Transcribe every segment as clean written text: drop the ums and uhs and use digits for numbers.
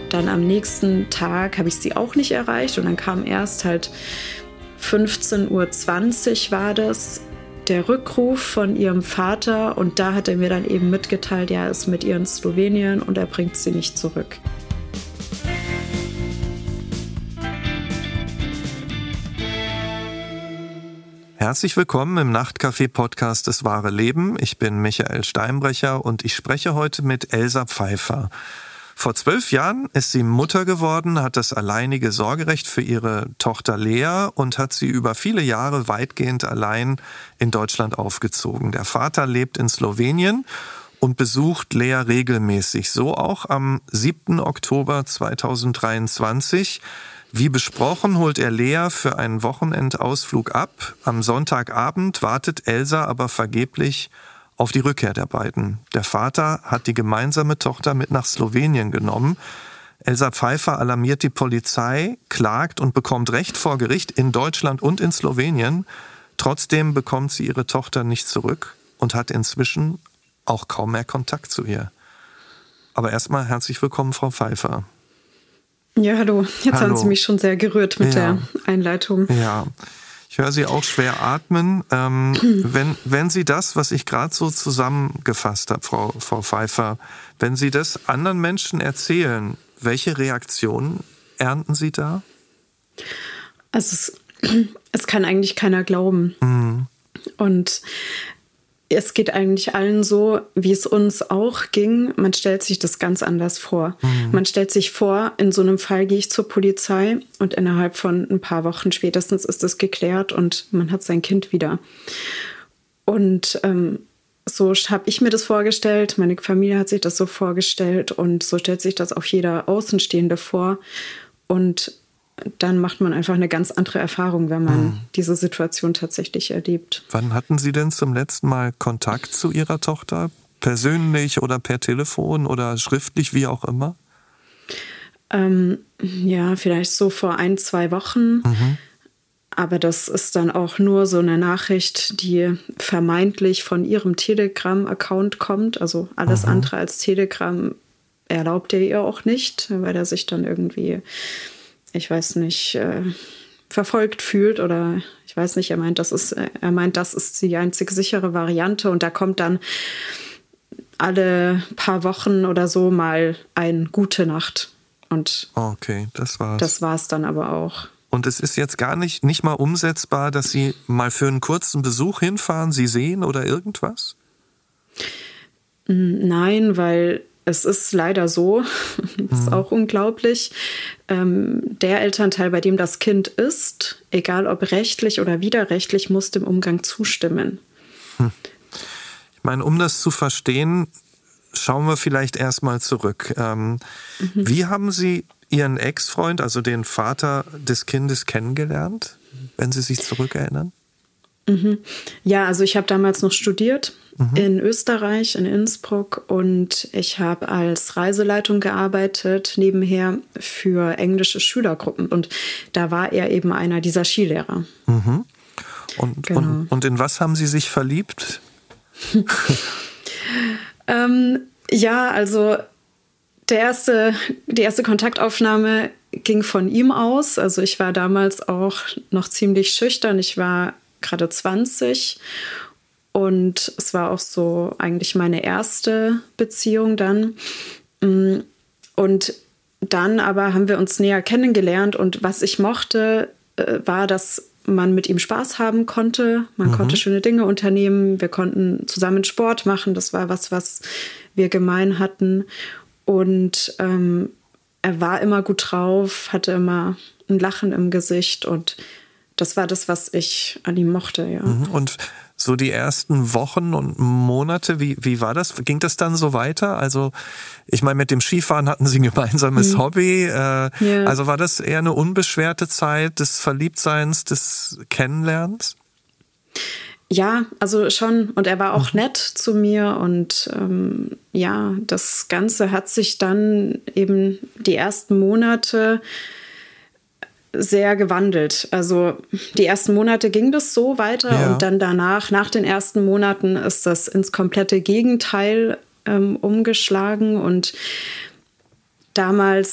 dann am nächsten Tag habe ich sie auch nicht erreicht und dann kam erst halt 15:20 Uhr war das, der Rückruf von ihrem Vater und da hat er mir dann eben mitgeteilt, ja, er ist mit ihr in Slowenien und er bringt sie nicht zurück. Herzlich willkommen im Nachtcafé-Podcast Das wahre Leben. Ich bin Michael Steinbrecher und ich spreche heute mit Elsa Pfeiffer. Vor 12 Jahren ist sie Mutter geworden, hat das alleinige Sorgerecht für ihre Tochter Lea und hat sie über viele Jahre weitgehend allein in Deutschland aufgezogen. Der Vater lebt in Slowenien und besucht Lea regelmäßig. So auch am 7. Oktober 2023. Wie besprochen holt er Lea für einen Wochenendausflug ab. Am Sonntagabend wartet Elsa aber vergeblich auf die Rückkehr der beiden. Der Vater hat die gemeinsame Tochter mit nach Slowenien genommen. Elsa Pfeiffer alarmiert die Polizei, klagt und bekommt Recht vor Gericht in Deutschland und in Slowenien. Trotzdem bekommt sie ihre Tochter nicht zurück und hat inzwischen auch kaum mehr Kontakt zu ihr. Aber erstmal herzlich willkommen, Frau Pfeiffer. Ja, hallo. Jetzt Hallo. haben Sie mich schon sehr gerührt mit der Einleitung. Ja, ich höre Sie auch schwer atmen. Wenn Sie das, was ich gerade so zusammengefasst habe, Frau Pfeiffer, wenn Sie das anderen Menschen erzählen, welche Reaktionen ernten Sie da? Also es kann eigentlich keiner glauben. Mhm. Und es geht eigentlich allen so, wie es uns auch ging. Man stellt sich das ganz anders vor. Mhm. Man stellt sich vor, in so einem Fall gehe ich zur Polizei und innerhalb von ein paar Wochen spätestens ist das geklärt und man hat sein Kind wieder. Und so habe ich mir das vorgestellt, meine Familie hat sich das so vorgestellt und so stellt sich das auch jeder Außenstehende vor. Und dann macht man einfach eine ganz andere Erfahrung, wenn man diese Situation tatsächlich erlebt. Wann hatten Sie denn zum letzten Mal Kontakt zu Ihrer Tochter? Persönlich oder per Telefon oder schriftlich, wie auch immer? Ja, vielleicht so vor 1-2 Wochen. Mhm. Aber das ist dann auch nur so eine Nachricht, die vermeintlich von Ihrem Telegram-Account kommt. Also alles andere als Telegram erlaubt er ihr auch nicht, weil er sich dann irgendwie, ich weiß nicht, verfolgt fühlt oder ich weiß nicht, er meint, das ist die einzig sichere Variante und da kommt dann alle paar Wochen oder so mal ein Gute Nacht und okay, das war's. Das war's dann aber auch. Und es ist jetzt gar nicht mal umsetzbar, dass Sie mal für einen kurzen Besuch hinfahren, Sie sehen oder irgendwas? Nein, weil es ist leider so, das ist auch unglaublich, der Elternteil, bei dem das Kind ist, egal ob rechtlich oder widerrechtlich, muss dem Umgang zustimmen. Ich meine, um das zu verstehen, schauen wir vielleicht erstmal zurück. Wie haben Sie Ihren Ex-Freund, also den Vater des Kindes, kennengelernt, wenn Sie sich zurückerinnern? Ja, also ich habe damals noch studiert in Österreich, in Innsbruck und ich habe als Reiseleitung gearbeitet, nebenher für englische Schülergruppen und da war er eben einer dieser Skilehrer. Mhm. Genau. Und in was haben Sie sich verliebt? Ja, also die erste Kontaktaufnahme ging von ihm aus. Also ich war damals auch noch ziemlich schüchtern. Ich war gerade 20 und es war auch so eigentlich meine erste Beziehung dann. Und dann aber haben wir uns näher kennengelernt und was ich mochte, war, dass man mit ihm Spaß haben konnte. Man konnte schöne Dinge unternehmen. Wir konnten zusammen Sport machen. Das war was wir gemein hatten. Und er war immer gut drauf, hatte immer ein Lachen im Gesicht und das war das, was ich an ihm mochte, ja. Und so die ersten Wochen und Monate, wie war das? Ging das dann so weiter? Also ich meine, mit dem Skifahren hatten Sie ein gemeinsames Hobby. Also war das eher eine unbeschwerte Zeit des Verliebtseins, des Kennenlernens? Ja, also schon. Und er war auch nett zu mir. Und ja, das Ganze hat sich dann eben die ersten Monate sehr gewandelt. Also die ersten Monate ging das so weiter und dann danach, nach den ersten Monaten, ist das ins komplette Gegenteil umgeschlagen. Und damals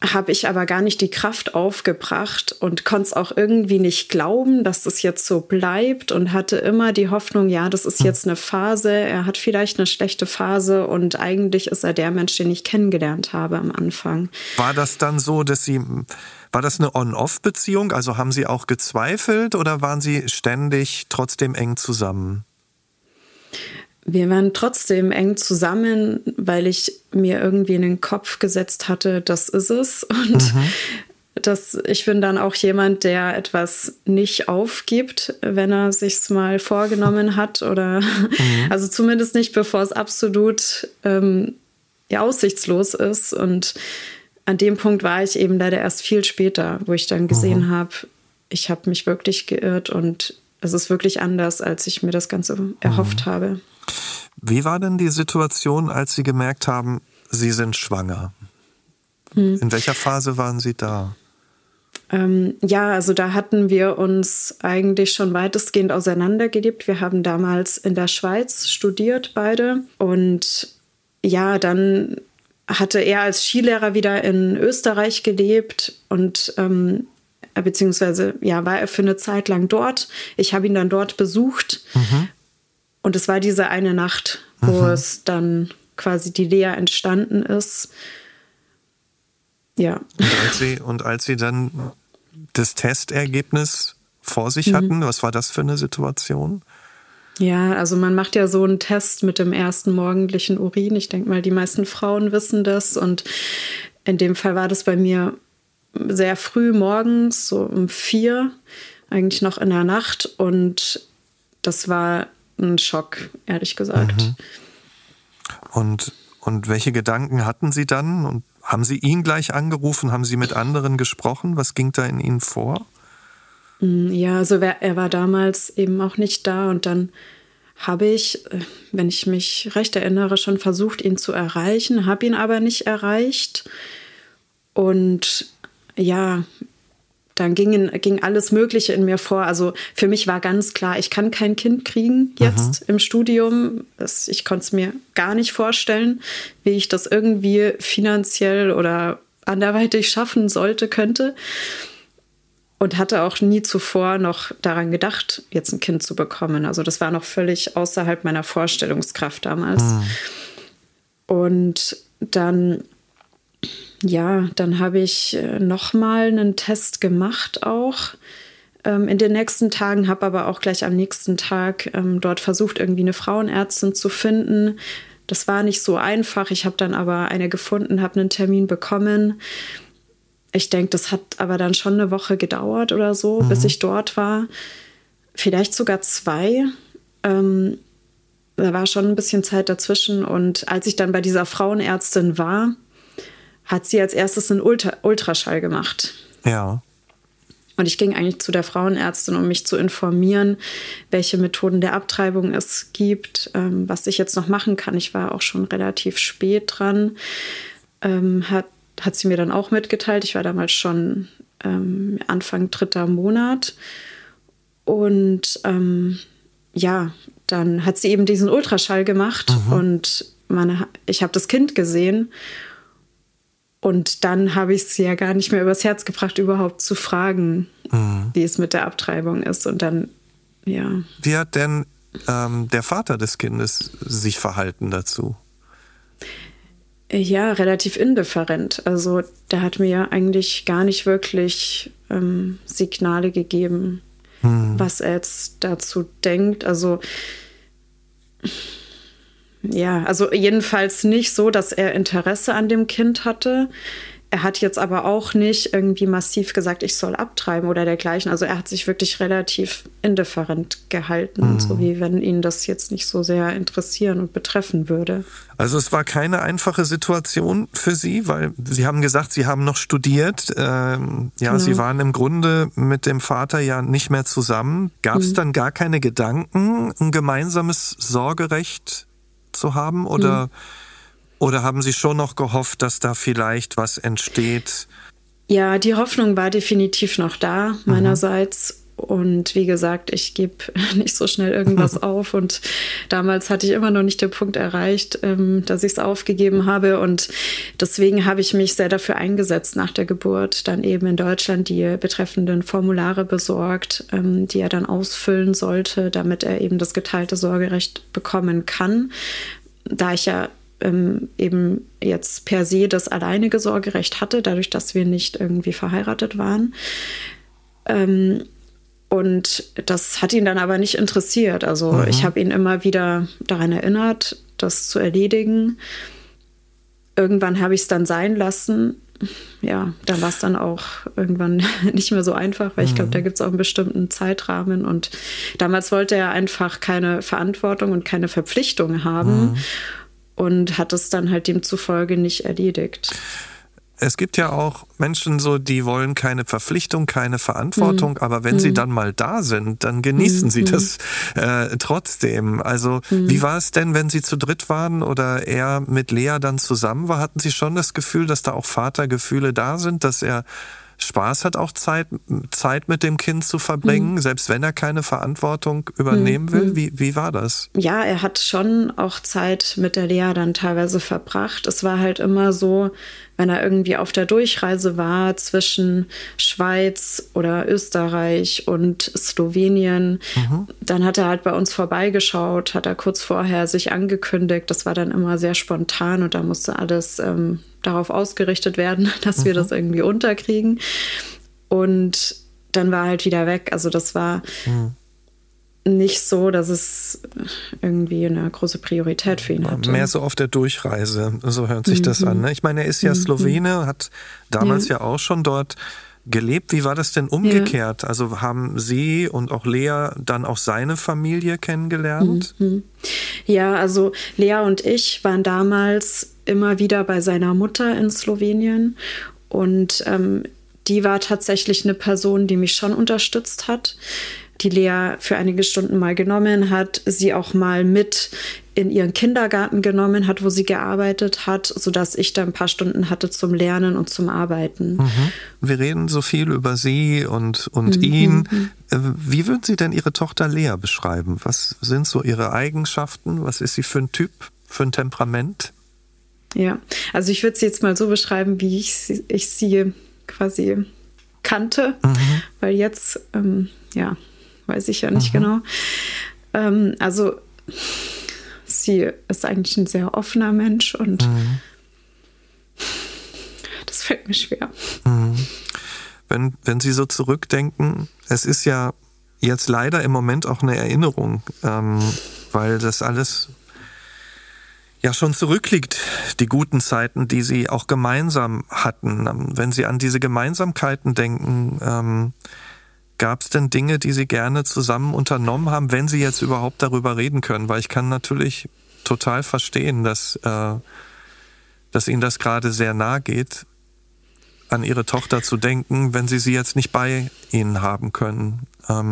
habe ich aber gar nicht die Kraft aufgebracht und konnte es auch irgendwie nicht glauben, dass das jetzt so bleibt und hatte immer die Hoffnung, ja, das ist jetzt eine Phase, er hat vielleicht eine schlechte Phase und eigentlich ist er der Mensch, den ich kennengelernt habe am Anfang. War das dann so, war das eine On-Off-Beziehung? Also haben Sie auch gezweifelt oder waren Sie ständig trotzdem eng zusammen? Wir waren trotzdem eng zusammen, weil ich mir irgendwie in den Kopf gesetzt hatte, das ist es. Und ich bin dann auch jemand, der etwas nicht aufgibt, wenn er sich's mal vorgenommen hat. Oder also zumindest nicht, bevor es absolut aussichtslos ist. Und an dem Punkt war ich eben leider erst viel später, wo ich dann gesehen habe, ich habe mich wirklich geirrt und es ist wirklich anders, als ich mir das Ganze erhofft habe. Wie war denn die Situation, als Sie gemerkt haben, Sie sind schwanger? In welcher Phase waren Sie da? Also da hatten wir uns eigentlich schon weitestgehend auseinandergelebt. Wir haben damals in der Schweiz studiert, beide. Und ja, dann hatte er als Skilehrer wieder in Österreich gelebt und beziehungsweise war er für eine Zeit lang dort. Ich habe ihn dann dort besucht. Und es war diese eine Nacht, wo es dann quasi die Lea entstanden ist. Ja. Und als Sie dann das Testergebnis vor sich hatten, was war das für eine Situation? Ja, also man macht ja so einen Test mit dem ersten morgendlichen Urin. Ich denke mal, die meisten Frauen wissen das. Und in dem Fall war das bei mir sehr früh morgens, so um 4, eigentlich noch in der Nacht. Und das war ein Schock, ehrlich gesagt. Und welche Gedanken hatten Sie dann? Und haben Sie ihn gleich angerufen? Haben Sie mit anderen gesprochen? Was ging da in Ihnen vor? Ja, also er war damals eben auch nicht da. Und dann habe ich, wenn ich mich recht erinnere, schon versucht, ihn zu erreichen, habe ihn aber nicht erreicht. Und ja, dann ging alles Mögliche in mir vor. Also für mich war ganz klar, ich kann kein Kind kriegen jetzt im Studium. Ich konnte es mir gar nicht vorstellen, wie ich das irgendwie finanziell oder anderweitig schaffen könnte. Und hatte auch nie zuvor noch daran gedacht, jetzt ein Kind zu bekommen. Also das war noch völlig außerhalb meiner Vorstellungskraft damals. Und dann habe ich nochmal einen Test gemacht auch in den nächsten Tagen, habe aber auch gleich am nächsten Tag dort versucht, irgendwie eine Frauenärztin zu finden. Das war nicht so einfach. Ich habe dann aber eine gefunden, habe einen Termin bekommen. Ich denke, das hat aber dann schon eine Woche gedauert oder so, bis ich dort war. Vielleicht sogar 2. Da war schon ein bisschen Zeit dazwischen. Und als ich dann bei dieser Frauenärztin war, hat sie als erstes einen Ultraschall gemacht. Ja. Und ich ging eigentlich zu der Frauenärztin, um mich zu informieren, welche Methoden der Abtreibung es gibt, was ich jetzt noch machen kann. Ich war auch schon relativ spät dran. Hat sie mir dann auch mitgeteilt. Ich war damals schon Anfang 3. Monat. Und dann hat sie eben diesen Ultraschall gemacht und ich habe das Kind gesehen. Und dann habe ich es ja gar nicht mehr übers Herz gebracht, überhaupt zu fragen, wie es mit der Abtreibung ist. Und dann, ja. Wie hat denn der Vater des Kindes sich verhalten dazu? Ja, relativ indifferent. Also der hat mir eigentlich gar nicht wirklich Signale gegeben, was er jetzt dazu denkt. Also ja, also jedenfalls nicht so, dass er Interesse an dem Kind hatte. Er hat jetzt aber auch nicht irgendwie massiv gesagt, ich soll abtreiben oder dergleichen. Also er hat sich wirklich relativ indifferent gehalten, so wie wenn ihn das jetzt nicht so sehr interessieren und betreffen würde. Also es war keine einfache Situation für Sie, weil Sie haben gesagt, Sie haben noch studiert. Genau. Sie waren im Grunde mit dem Vater ja nicht mehr zusammen. Gab es dann gar keine Gedanken, ein gemeinsames Sorgerecht zu haben? Oder haben Sie schon noch gehofft, dass da vielleicht was entsteht? Ja, die Hoffnung war definitiv noch da meinerseits. Und wie gesagt, ich gebe nicht so schnell irgendwas auf. Und damals hatte ich immer noch nicht den Punkt erreicht, dass ich es aufgegeben habe. Und deswegen habe ich mich sehr dafür eingesetzt, nach der Geburt dann eben in Deutschland die betreffenden Formulare besorgt, die er dann ausfüllen sollte, damit er eben das geteilte Sorgerecht bekommen kann. Da ich ja eben jetzt per se das alleinige Sorgerecht hatte, dadurch, dass wir nicht irgendwie verheiratet waren. Und das hat ihn dann aber nicht interessiert. Also ich habe ihn immer wieder daran erinnert, das zu erledigen. Irgendwann habe ich es dann sein lassen. Ja, da war es dann auch irgendwann nicht mehr so einfach, weil ich glaube, da gibt es auch einen bestimmten Zeitrahmen. Und damals wollte er einfach keine Verantwortung und keine Verpflichtung haben und hat es dann halt demzufolge nicht erledigt. Es gibt ja auch Menschen so, die wollen keine Verpflichtung, keine Verantwortung, aber wenn sie dann mal da sind, dann genießen sie das trotzdem. Also wie war es denn, wenn Sie zu dritt waren oder er mit Lea dann zusammen war? Hatten Sie schon das Gefühl, dass da auch Vatergefühle da sind, dass er Spaß hat, auch Zeit mit dem Kind zu verbringen, selbst wenn er keine Verantwortung übernehmen will? Wie war das? Ja, er hat schon auch Zeit mit der Lea dann teilweise verbracht. Es war halt immer so, wenn er irgendwie auf der Durchreise war zwischen Schweiz oder Österreich und Slowenien, dann hat er halt bei uns vorbeigeschaut, hat er kurz vorher sich angekündigt. Das war dann immer sehr spontan und da musste alles darauf ausgerichtet werden, dass wir das irgendwie unterkriegen. Und dann war er halt wieder weg. Also das war nicht so, dass es irgendwie eine große Priorität für ihn hatte. Mehr so auf der Durchreise, so hört sich das an. Ne? Ich meine, er ist ja Slowene, hat damals ja auch schon dort gelebt. Wie war das denn umgekehrt? Also haben Sie und auch Lea dann auch seine Familie kennengelernt? Ja, also Lea und ich waren damals immer wieder bei seiner Mutter in Slowenien und die war tatsächlich eine Person, die mich schon unterstützt hat, die Lea für einige Stunden mal genommen hat, sie auch mal mit in ihren Kindergarten genommen hat, wo sie gearbeitet hat, sodass ich da ein paar Stunden hatte zum Lernen und zum Arbeiten. Wir reden so viel über Sie und ihn. Wie würden Sie denn Ihre Tochter Lea beschreiben? Was sind so Ihre Eigenschaften? Was ist sie für ein Typ, für ein Temperament? Ja, also ich würde sie jetzt mal so beschreiben, wie ich sie quasi kannte, weil jetzt, weiß ich ja nicht genau. Also sie ist eigentlich ein sehr offener Mensch und das fällt mir schwer. Wenn Sie so zurückdenken, es ist ja jetzt leider im Moment auch eine Erinnerung, weil das alles ja schon zurückliegt, die guten Zeiten, die Sie auch gemeinsam hatten. Wenn Sie an diese Gemeinsamkeiten denken, gab es denn Dinge, die Sie gerne zusammen unternommen haben, wenn Sie jetzt überhaupt darüber reden können? Weil ich kann natürlich total verstehen, dass Ihnen das gerade sehr nahe geht, an Ihre Tochter zu denken, wenn Sie jetzt nicht bei Ihnen haben können.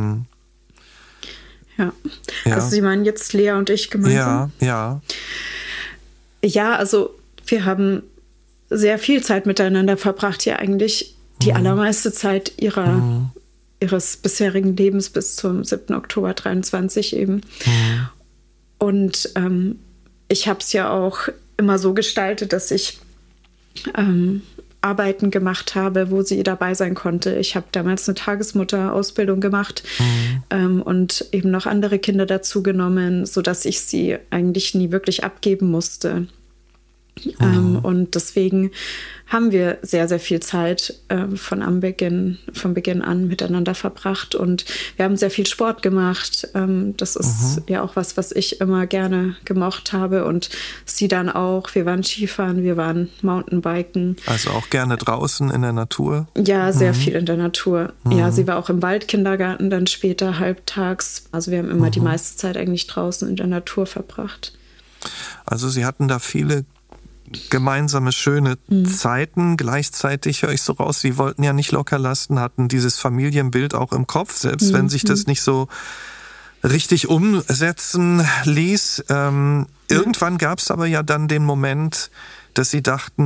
Ja, also Sie meinen jetzt Lea und ich gemeinsam? Ja. Ja, also wir haben sehr viel Zeit miteinander verbracht, ja eigentlich die allermeiste Zeit ihres bisherigen Lebens bis zum 7. Oktober 23 eben. Und ich habe es ja auch immer so gestaltet, dass ich Arbeiten gemacht habe, wo sie dabei sein konnte. Ich habe damals eine Tagesmutter-Ausbildung gemacht und eben noch andere Kinder dazu genommen, sodass ich sie eigentlich nie wirklich abgeben musste. Und deswegen haben wir sehr, sehr viel Zeit vom Beginn an miteinander verbracht und wir haben sehr viel Sport gemacht. Das ist ja auch was ich immer gerne gemocht habe und sie dann auch. Wir waren Skifahren, wir waren Mountainbiken. Also auch gerne draußen in der Natur? Ja, sehr viel in der Natur. Ja, sie war auch im Waldkindergarten dann später halbtags. Also wir haben immer die meiste Zeit eigentlich draußen in der Natur verbracht. Also Sie hatten da viele gemeinsame schöne Zeiten. Gleichzeitig höre ich so raus, Sie wollten ja nicht locker lassen, hatten dieses Familienbild auch im Kopf, selbst wenn sich das nicht so richtig umsetzen ließ. Irgendwann gab es aber ja dann den Moment, dass Sie dachten,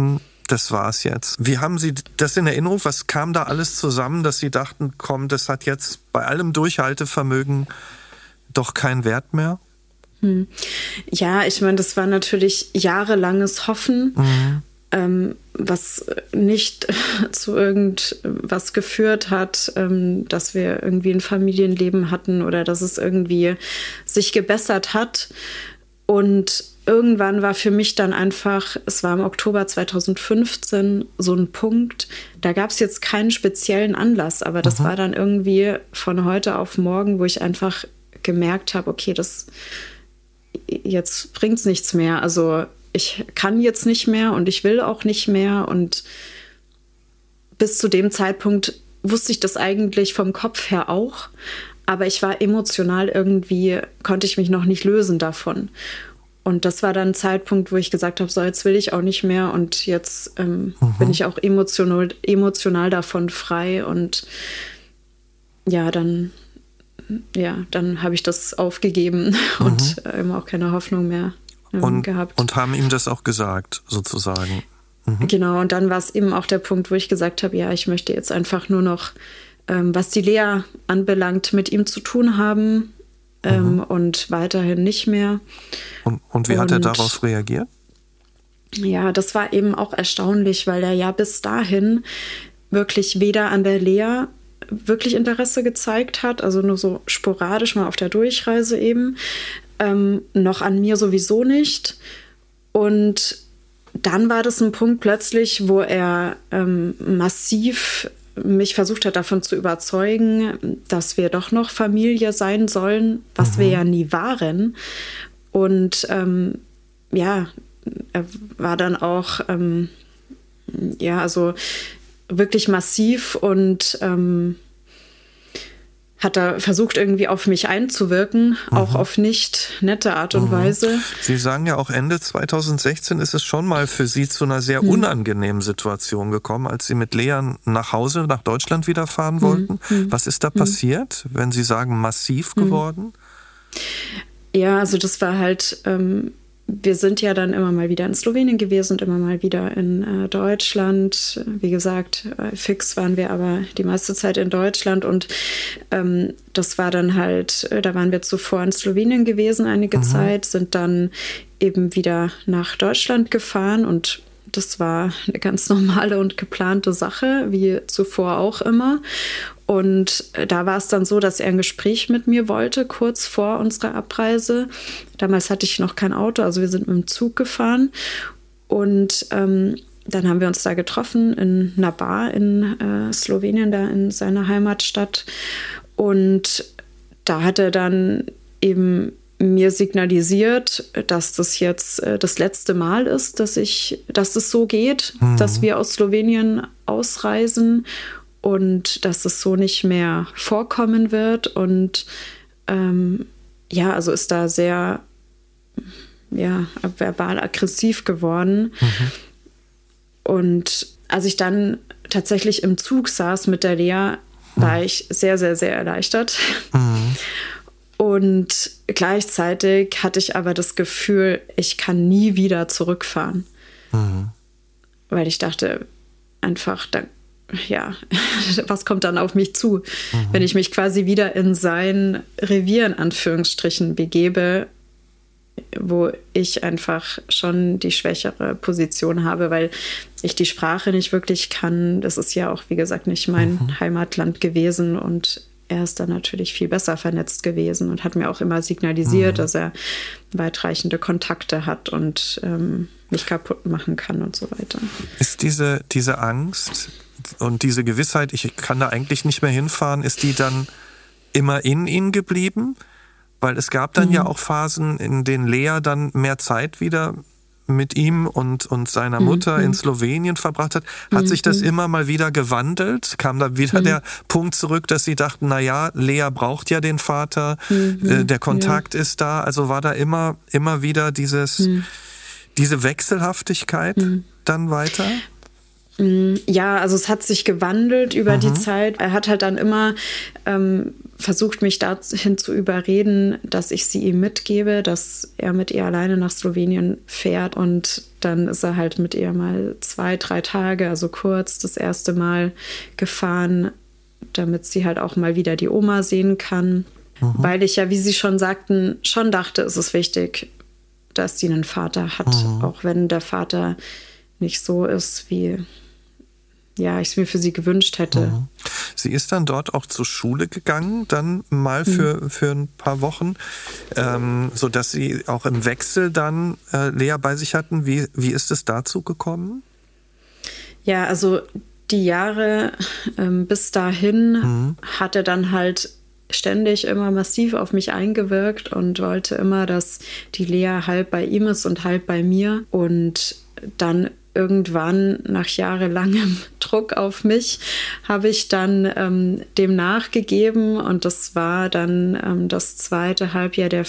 das war's jetzt. Wie haben Sie das in Erinnerung? Was kam da alles zusammen, dass Sie dachten, komm, das hat jetzt bei allem Durchhaltevermögen doch keinen Wert mehr? Ja, ich meine, das war natürlich jahrelanges Hoffen, was nicht zu irgendwas geführt hat, dass wir irgendwie ein Familienleben hatten oder dass es irgendwie sich gebessert hat. Und irgendwann war für mich dann einfach, es war im Oktober 2015 so ein Punkt, da gab es jetzt keinen speziellen Anlass, aber das war dann irgendwie von heute auf morgen, wo ich einfach gemerkt habe, okay, jetzt bringt's nichts mehr. Also ich kann jetzt nicht mehr und ich will auch nicht mehr. Und bis zu dem Zeitpunkt wusste ich das eigentlich vom Kopf her auch. Aber ich war emotional irgendwie, konnte ich mich noch nicht lösen davon. Und das war dann ein Zeitpunkt, wo ich gesagt habe, so jetzt will ich auch nicht mehr. Und jetzt bin ich auch emotional davon frei. Und dann habe ich das aufgegeben und immer auch keine Hoffnung mehr gehabt. Und haben ihm das auch gesagt, sozusagen. Genau, und dann war es eben auch der Punkt, wo ich gesagt habe, ja, ich möchte jetzt einfach nur noch, was die Lea anbelangt, mit ihm zu tun haben und weiterhin nicht mehr. Und wie hat er darauf reagiert? Ja, das war eben auch erstaunlich, weil er ja bis dahin wirklich weder an der Lea wirklich Interesse gezeigt hat, also nur so sporadisch mal auf der Durchreise eben, noch an mir sowieso nicht. Und dann war das ein Punkt plötzlich, wo er massiv mich versucht hat, davon zu überzeugen, dass wir doch noch Familie sein sollen, was wir ja nie waren. Und er war dann auch also wirklich massiv und hat da versucht, irgendwie auf mich einzuwirken, auch auf nicht nette Art und Weise. Sie sagen ja auch, Ende 2016 ist es schon mal für Sie zu einer sehr unangenehmen Situation gekommen, als Sie mit Lea nach Hause, nach Deutschland wieder fahren wollten. Was ist da passiert, wenn Sie sagen, massiv geworden? Ja, also das war halt, wir sind ja dann immer mal wieder in Slowenien gewesen und immer mal wieder in Deutschland. Wie gesagt, fix waren wir aber die meiste Zeit in Deutschland. Und das war dann halt, da waren wir zuvor in Slowenien gewesen einige Zeit, sind dann eben wieder nach Deutschland gefahren. Und das war eine ganz normale und geplante Sache, wie zuvor auch immer. Und da war es dann so, dass er ein Gespräch mit mir wollte, kurz vor unserer Abreise. Damals hatte ich noch kein Auto, also wir sind mit dem Zug gefahren. Und dann haben wir uns da getroffen in einer Bar in Slowenien, da in seiner Heimatstadt. Und da hat er dann eben mir signalisiert, dass das jetzt das letzte Mal ist, dass es so geht, dass wir aus Slowenien ausreisen. Und dass es so nicht mehr vorkommen wird. Und also ist da sehr verbal aggressiv geworden. Und als ich dann tatsächlich im Zug saß mit der Lea, war ich sehr, sehr, sehr erleichtert. Und gleichzeitig hatte ich aber das Gefühl, ich kann nie wieder zurückfahren. Weil ich dachte einfach, was kommt dann auf mich zu, wenn ich mich quasi wieder in sein Revier in Anführungsstrichen begebe, wo ich einfach schon die schwächere Position habe, weil ich die Sprache nicht wirklich kann. Das ist ja auch, wie gesagt, nicht mein Heimatland gewesen und er ist dann natürlich viel besser vernetzt gewesen und hat mir auch immer signalisiert, dass er weitreichende Kontakte hat und mich kaputt machen kann und so weiter. Ist diese Angst und diese Gewissheit, ich kann da eigentlich nicht mehr hinfahren, ist die dann immer in Ihnen geblieben? Weil es gab dann ja auch Phasen, in denen Lea dann mehr Zeit wieder mit ihm und seiner Mutter in Slowenien verbracht hat. Hat sich das immer mal wieder gewandelt? Kam da wieder der Punkt zurück, dass Sie dachten, naja, Lea braucht ja den Vater, der Kontakt ist da. Also war da immer wieder diese Wechselhaftigkeit dann weiter? Ja, also es hat sich gewandelt über die Zeit. Er hat halt dann immer versucht, mich dahin zu überreden, dass ich sie ihm mitgebe, dass er mit ihr alleine nach Slowenien fährt. Und dann ist er halt mit ihr mal 2-3 Tage, also kurz, das erste Mal gefahren, damit sie halt auch mal wieder die Oma sehen kann. Weil ich ja, wie Sie schon sagten, schon dachte, es ist wichtig, dass sie einen Vater hat, auch wenn der Vater nicht so ist, wie ich es mir für sie gewünscht hätte. Sie ist dann dort auch zur Schule gegangen, dann mal für ein paar Wochen, sodass Sie auch im Wechsel dann Lea bei sich hatten. Wie ist es dazu gekommen? Ja, also die Jahre bis dahin hat er dann halt ständig immer massiv auf mich eingewirkt und wollte immer, dass die Lea halb bei ihm ist und halb bei mir. Und dann irgendwann, nach jahrelangem Druck auf mich, habe ich dann dem nachgegeben. Und das war dann das erste Halbjahr der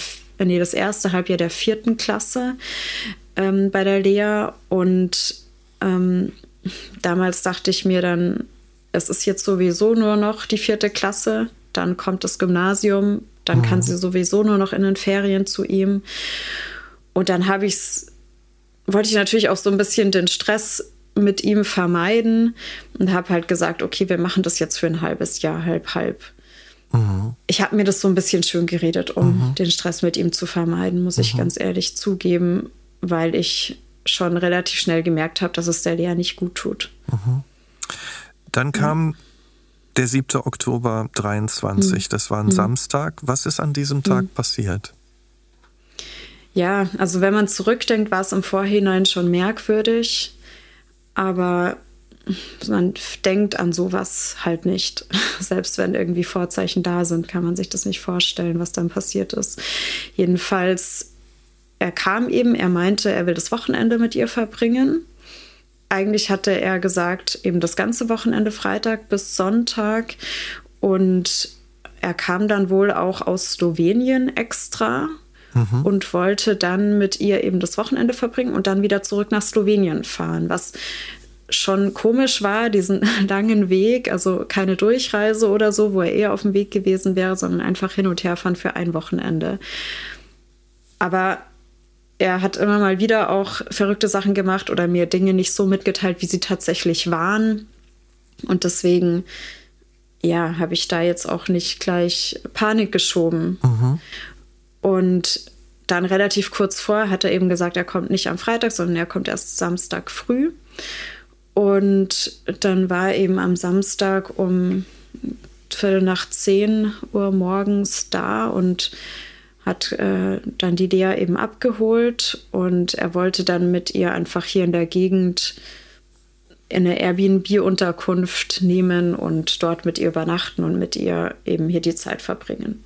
4. Klasse bei der Lea. Und damals dachte ich mir dann, es ist jetzt sowieso nur noch die 4. Klasse. Dann kommt das Gymnasium, dann kann sie sowieso nur noch in den Ferien zu ihm. Und dann wollte ich natürlich auch so ein bisschen den Stress mit ihm vermeiden und habe halt gesagt, okay, wir machen das jetzt für ein halbes Jahr, halb. Ich habe mir das so ein bisschen schön geredet, um den Stress mit ihm zu vermeiden, muss ich ganz ehrlich zugeben, weil ich schon relativ schnell gemerkt habe, dass es der Lea nicht gut tut. Dann kam der 7. Oktober 23, das war ein Samstag. Was ist an diesem Tag passiert? Ja, also wenn man zurückdenkt, war es im Vorhinein schon merkwürdig, aber man denkt an sowas halt nicht. Selbst wenn irgendwie Vorzeichen da sind, kann man sich das nicht vorstellen, was dann passiert ist. Jedenfalls, er kam eben, er meinte, er will das Wochenende mit ihr verbringen. Eigentlich hatte er gesagt, eben das ganze Wochenende, Freitag bis Sonntag. Und er kam dann wohl auch aus Slowenien extra und wollte dann mit ihr eben das Wochenende verbringen und dann wieder zurück nach Slowenien fahren. Was schon komisch war, diesen langen Weg, also keine Durchreise oder so, wo er eher auf dem Weg gewesen wäre, sondern einfach hin und her fahren für ein Wochenende. Aber er hat immer mal wieder auch verrückte Sachen gemacht oder mir Dinge nicht so mitgeteilt, wie sie tatsächlich waren. Und deswegen, habe ich da jetzt auch nicht gleich Panik geschoben. Und dann relativ kurz vor hat er eben gesagt, er kommt nicht am Freitag, sondern er kommt erst Samstag früh. Und dann war er eben am Samstag um 9:15 morgens da und hat dann die Lea eben abgeholt und er wollte dann mit ihr einfach hier in der Gegend in eine Airbnb-Unterkunft nehmen und dort mit ihr übernachten und mit ihr eben hier die Zeit verbringen.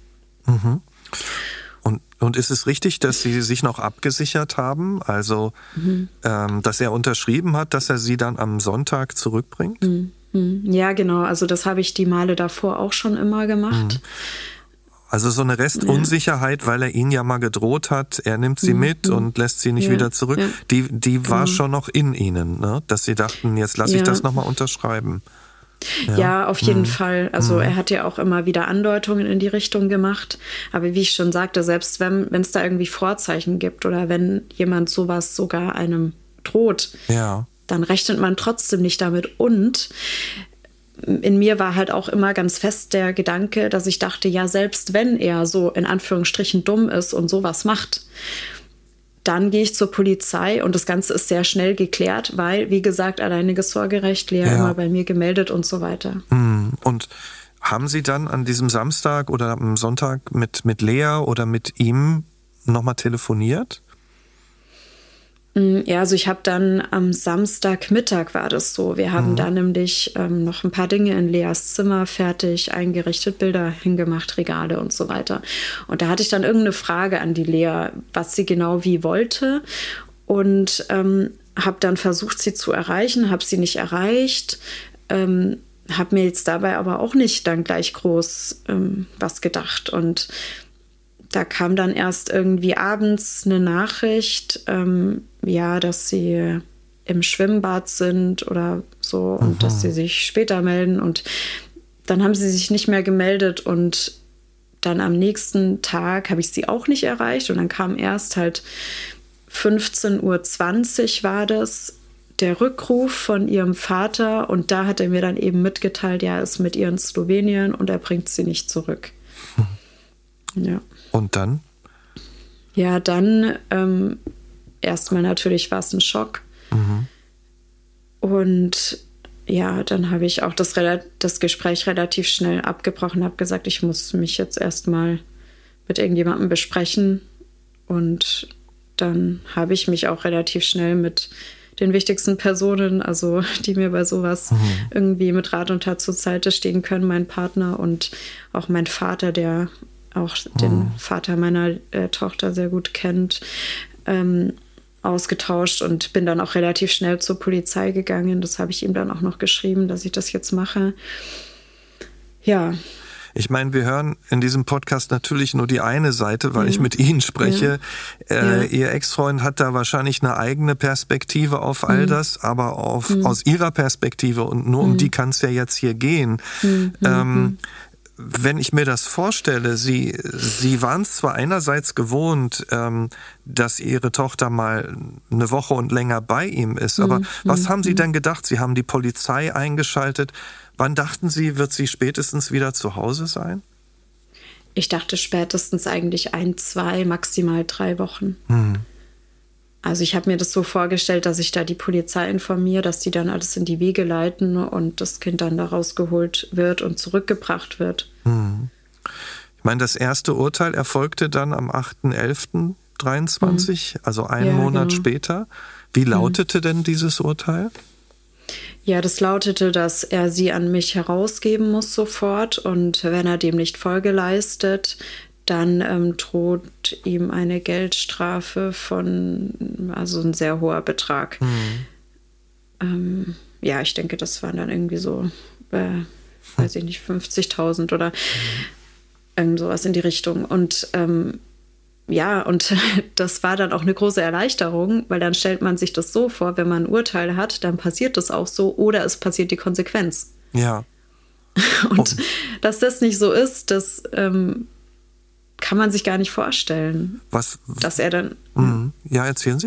Und ist es richtig, dass Sie sich noch abgesichert haben? Also, dass er unterschrieben hat, dass er sie dann am Sonntag zurückbringt? Ja, genau. Also das habe ich die Male davor auch schon immer gemacht. Also so eine Restunsicherheit, weil er ihnen ja mal gedroht hat, er nimmt sie mit und lässt sie nicht wieder zurück. Ja. Die war schon noch in ihnen, ne? Dass sie dachten, jetzt lasse ich das nochmal unterschreiben. Ja, auf jeden Fall. Also er hat ja auch immer wieder Andeutungen in die Richtung gemacht. Aber wie ich schon sagte, selbst wenn es da irgendwie Vorzeichen gibt oder wenn jemand sowas sogar einem droht, dann rechnet man trotzdem nicht damit. Und in mir war halt auch immer ganz fest der Gedanke, dass ich dachte, ja, selbst wenn er so in Anführungsstrichen dumm ist und sowas macht, dann gehe ich zur Polizei und das Ganze ist sehr schnell geklärt, weil, wie gesagt, alleiniges Sorgerecht, Lea immer bei mir gemeldet und so weiter. Und haben Sie dann an diesem Samstag oder am Sonntag mit Lea oder mit ihm nochmal telefoniert? Ja, also ich habe dann am Samstagmittag war das so. Wir haben da nämlich noch ein paar Dinge in Leas Zimmer fertig eingerichtet, Bilder hingemacht, Regale und so weiter. Und da hatte ich dann irgendeine Frage an die Lea, was sie genau wie wollte. Und habe dann versucht, sie zu erreichen, habe sie nicht erreicht. Habe mir jetzt dabei aber auch nicht dann gleich groß was gedacht. Und da kam dann erst irgendwie abends eine Nachricht, dass sie im Schwimmbad sind oder so und dass sie sich später melden. Und dann haben sie sich nicht mehr gemeldet und dann am nächsten Tag habe ich sie auch nicht erreicht und dann kam erst halt 15:20 Uhr war das, der Rückruf von ihrem Vater und da hat er mir dann eben mitgeteilt, ja, er ist mit ihr in Slowenien und er bringt sie nicht zurück. Ja. Und dann? Ja, dann erstmal natürlich war es ein Schock. Und ja, dann habe ich auch das Gespräch relativ schnell abgebrochen, habe gesagt, ich muss mich jetzt erstmal mit irgendjemandem besprechen. Und dann habe ich mich auch relativ schnell mit den wichtigsten Personen, also die mir bei sowas irgendwie mit Rat und Tat zur Seite stehen können, mein Partner und auch mein Vater, der auch den Vater meiner Tochter sehr gut kennt, ausgetauscht und bin dann auch relativ schnell zur Polizei gegangen. Das habe ich ihm dann auch noch geschrieben, dass ich das jetzt mache. Ja. Ich meine, wir hören in diesem Podcast natürlich nur die eine Seite, weil ich mit Ihnen spreche. Ihr Ex-Freund hat da wahrscheinlich eine eigene Perspektive auf all das, aber aus Ihrer Perspektive, und nur um die kann es ja jetzt hier gehen. Wenn ich mir das vorstelle, Sie waren es zwar einerseits gewohnt, dass Ihre Tochter mal eine Woche und länger bei ihm ist, aber was haben Sie denn gedacht? Sie haben die Polizei eingeschaltet. Wann dachten Sie, wird sie spätestens wieder zu Hause sein? Ich dachte spätestens eigentlich 1, 2, maximal 3 Wochen. Also ich habe mir das so vorgestellt, dass ich da die Polizei informiere, dass die dann alles in die Wege leiten und das Kind dann da rausgeholt wird und zurückgebracht wird. Ich meine, das erste Urteil erfolgte dann am 8.11.23, also einen Monat später. Wie lautete denn dieses Urteil? Ja, das lautete, dass er sie an mich herausgeben muss sofort und wenn er dem nicht Folge leistet, dann droht ihm eine Geldstrafe von, also ein sehr hoher Betrag. Ja, ich denke, das waren dann irgendwie so, weiß ich nicht, 50.000 oder irgend sowas in die Richtung. Und ja, und das war dann auch eine große Erleichterung, weil dann stellt man sich das so vor, wenn man ein Urteil hat, dann passiert das auch so oder es passiert die Konsequenz. Ja. Und dass das nicht so ist, das kann man sich gar nicht vorstellen. Dass er dann... Ja, erzählen Sie.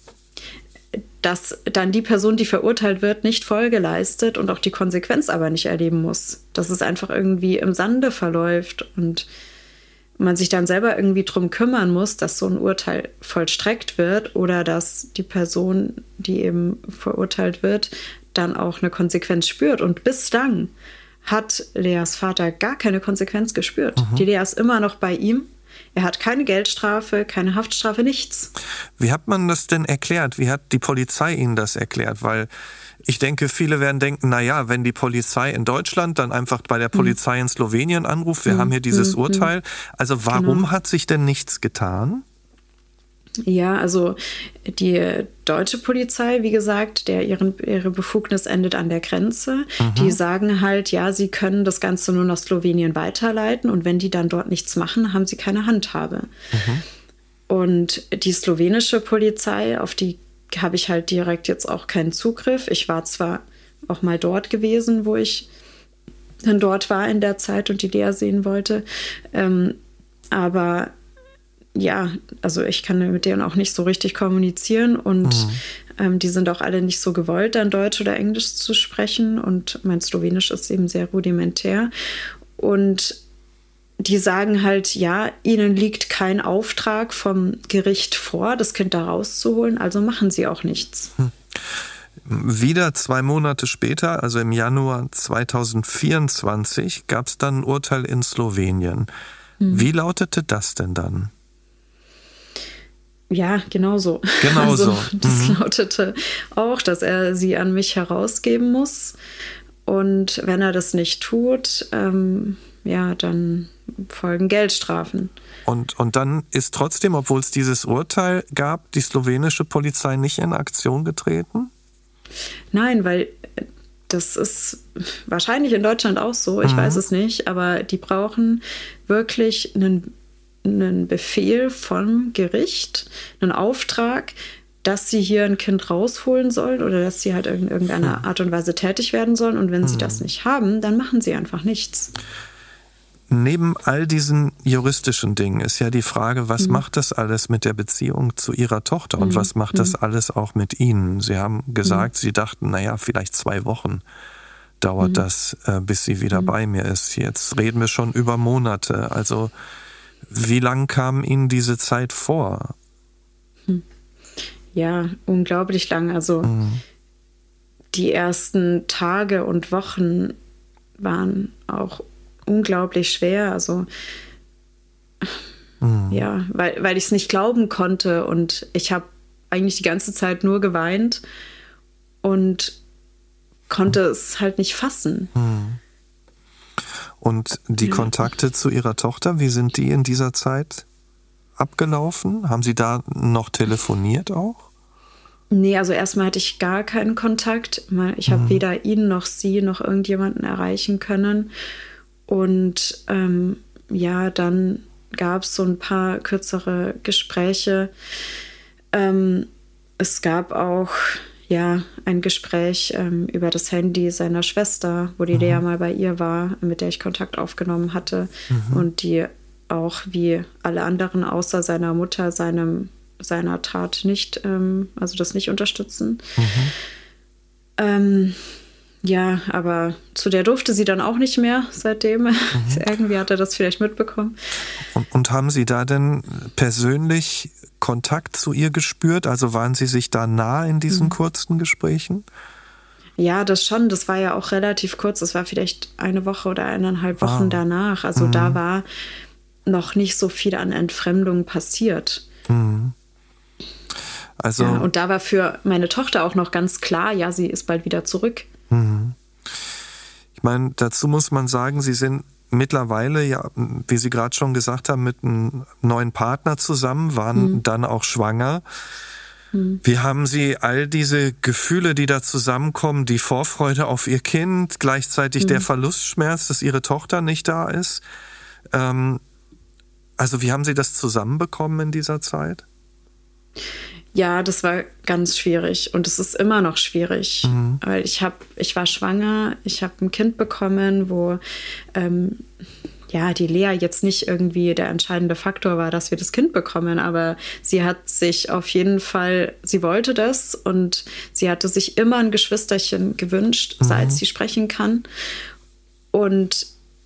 Dass dann die Person, die verurteilt wird, nicht Folge leistet und auch die Konsequenz aber nicht erleben muss. Dass es einfach irgendwie im Sande verläuft und man sich dann selber irgendwie drum kümmern muss, dass so ein Urteil vollstreckt wird oder dass die Person, die eben verurteilt wird, dann auch eine Konsequenz spürt. Und bislang hat Leas Vater gar keine Konsequenz gespürt. Die Lea ist immer noch bei ihm. Er hat keine Geldstrafe, keine Haftstrafe, nichts. Wie hat man das denn erklärt? Wie hat die Polizei Ihnen das erklärt? Weil ich denke, viele werden denken, naja, wenn die Polizei in Deutschland dann einfach bei der Polizei in Slowenien anruft, wir haben hier dieses Urteil. Also warum hat sich denn nichts getan? Ja, also die deutsche Polizei, wie gesagt, ihre Befugnis endet an der Grenze. Die sagen halt, ja, sie können das Ganze nur nach Slowenien weiterleiten und wenn die dann dort nichts machen, haben sie keine Handhabe. Und die slowenische Polizei, auf die habe ich halt direkt jetzt auch keinen Zugriff. Ich war zwar auch mal dort gewesen, wo ich dann dort war in der Zeit und die Lea sehen wollte, aber ja, also ich kann mit denen auch nicht so richtig kommunizieren und die sind auch alle nicht so gewollt, dann Deutsch oder Englisch zu sprechen und mein Slowenisch ist eben sehr rudimentär und die sagen halt, ja, ihnen liegt kein Auftrag vom Gericht vor, das Kind da rauszuholen, also machen sie auch nichts. Wieder 2 Monate später, also im Januar 2024, gab es dann ein Urteil in Slowenien. Wie lautete das denn dann? Ja, genauso. Genauso. Also, das lautete auch, dass er sie an mich herausgeben muss. Und wenn er das nicht tut, ja, dann folgen Geldstrafen. Und dann ist trotzdem, obwohl es dieses Urteil gab, die slowenische Polizei nicht in Aktion getreten? Nein, weil das ist wahrscheinlich in Deutschland auch so, ich weiß es nicht, aber die brauchen wirklich einen Befehl vom Gericht, einen Auftrag, dass sie hier ein Kind rausholen sollen oder dass sie halt in irgendeiner Art und Weise tätig werden sollen. Und wenn sie das nicht haben, dann machen sie einfach nichts. Neben all diesen juristischen Dingen ist ja die Frage, was macht das alles mit der Beziehung zu Ihrer Tochter und was macht das alles auch mit Ihnen? Sie haben gesagt, Sie dachten, naja, vielleicht 2 Wochen dauert das, bis sie wieder bei mir ist. Jetzt reden wir schon über Monate. Also wie lang kam Ihnen diese Zeit vor? Ja, unglaublich lang. Also die ersten Tage und Wochen waren auch unglaublich schwer. Also ja, weil ich es nicht glauben konnte und ich habe eigentlich die ganze Zeit nur geweint und konnte es halt nicht fassen. Und die Kontakte zu Ihrer Tochter, wie sind die in dieser Zeit abgelaufen? Haben Sie da noch telefoniert auch? Nee, also erstmal hatte ich gar keinen Kontakt. Ich habe weder ihn noch sie noch irgendjemanden erreichen können. Und ja, dann gab es so ein paar kürzere Gespräche. Es gab auch ein Gespräch über das Handy seiner Schwester, wo die Lea mal bei ihr war, mit der ich Kontakt aufgenommen hatte und die auch wie alle anderen außer seiner Mutter seiner Tat nicht, also das nicht unterstützen. Ja, aber zu der durfte sie dann auch nicht mehr seitdem. Irgendwie hat er das vielleicht mitbekommen. Und haben Sie da denn persönlich Kontakt zu ihr gespürt? Also waren Sie sich da nah in diesen kurzen Gesprächen? Ja, das schon. Das war ja auch relativ kurz. Das war vielleicht 1 Woche oder 1,5 Wochen danach. Also da war noch nicht so viel an Entfremdung passiert. Also, ja, und da war für meine Tochter auch noch ganz klar, ja, sie ist bald wieder zurück. Ich meine, dazu muss man sagen, Sie sind mittlerweile, ja, wie Sie gerade schon gesagt haben, mit einem neuen Partner zusammen, waren dann auch schwanger. Wie haben Sie all diese Gefühle, die da zusammenkommen, die Vorfreude auf Ihr Kind, gleichzeitig der Verlustschmerz, dass Ihre Tochter nicht da ist? Also wie haben Sie das zusammenbekommen in dieser Zeit? Ja, das war ganz schwierig und es ist immer noch schwierig, weil ich war schwanger, ich habe ein Kind bekommen, wo die Lea jetzt nicht irgendwie der entscheidende Faktor war, dass wir das Kind bekommen, aber sie hat sich auf jeden Fall, sie wollte das und sie hatte sich immer ein Geschwisterchen gewünscht, seit sie sprechen kann. Und